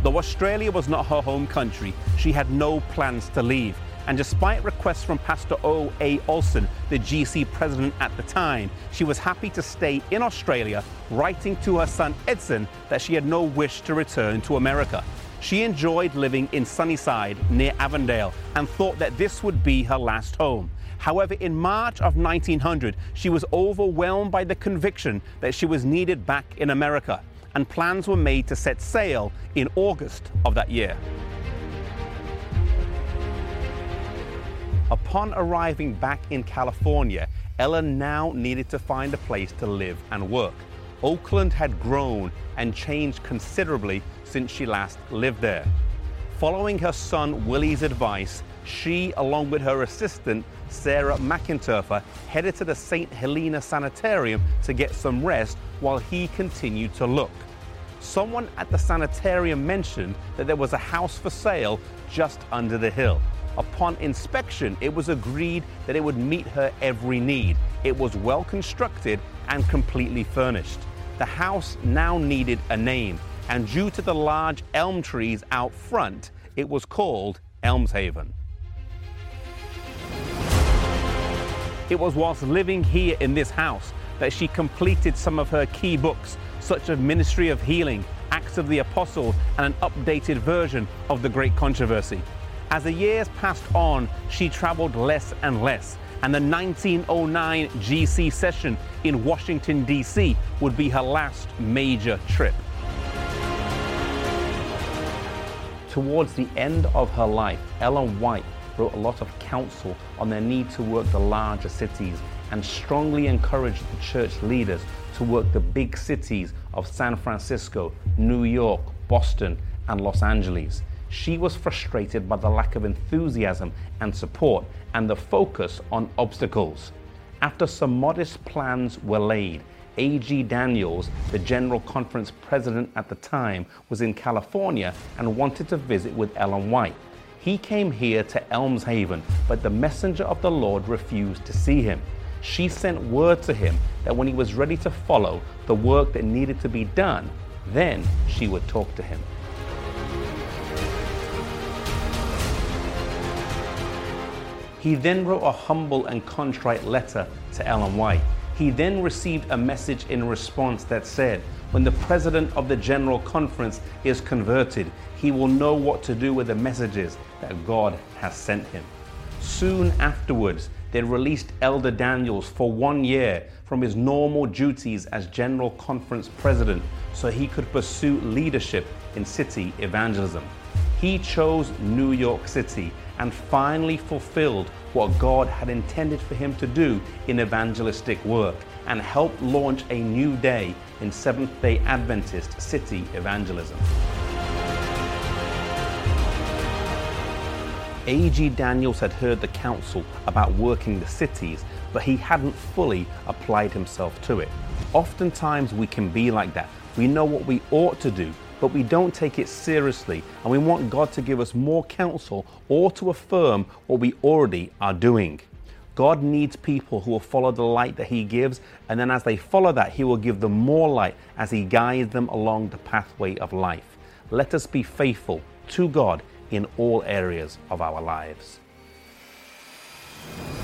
Though Australia was not her home country, she had no plans to leave. And despite requests from Pastor O.A. Olsen, the GC president at the time, she was happy to stay in Australia, writing to her son Edson that she had no wish to return to America. She enjoyed living in Sunnyside near Avondale and thought that this would be her last home. However, in March of 1900, she was overwhelmed by the conviction that she was needed back in America, and plans were made to set sail in August of that year. Upon arriving back in California, Ellen now needed to find a place to live and work. Oakland had grown and changed considerably since she last lived there. Following her son Willie's advice, she, along with her assistant Sarah McInturfer, headed to the St. Helena Sanitarium to get some rest while he continued to look. Someone at the sanitarium mentioned that there was a house for sale just under the hill. Upon inspection, it was agreed that it would meet her every need. It was well constructed and completely furnished. The house now needed a name, and due to the large elm trees out front, it was called Elmshaven. It was whilst living here in this house that she completed some of her key books, such as Ministry of Healing, Acts of the Apostles, and an updated version of The Great Controversy. As the years passed on, she traveled less and less, and the 1909 GC session in Washington, D.C. would be her last major trip. Towards the end of her life, Ellen White wrote a lot of counsel on their need to work the larger cities and strongly encouraged the church leaders to work the big cities of San Francisco, New York, Boston, and Los Angeles. She was frustrated by the lack of enthusiasm and support and the focus on obstacles. After some modest plans were laid, A.G. Daniels, the General Conference president at the time, was in California and wanted to visit with Ellen White. He came here to Elmshaven, but the messenger of the Lord refused to see him. She sent word to him that when he was ready to follow the work that needed to be done, then she would talk to him. He then wrote a humble and contrite letter to Ellen White. He then received a message in response that said, when the president of the General Conference is converted, he will know what to do with the messages that God has sent him. Soon afterwards, they released Elder Daniels for 1 year from his normal duties as General Conference president so he could pursue leadership in city evangelism. He chose New York City and finally fulfilled what God had intended for him to do in evangelistic work and helped launch a new day in Seventh-day Adventist city evangelism. A.G. Daniels had heard the counsel about working the cities, but he hadn't fully applied himself to it. Oftentimes we can be like that. We know what we ought to do, but we don't take it seriously, and we want God to give us more counsel or to affirm what we already are doing. God needs people who will follow the light that He gives, and then as they follow that, He will give them more light as He guides them along the pathway of life. Let us be faithful to God in all areas of our lives.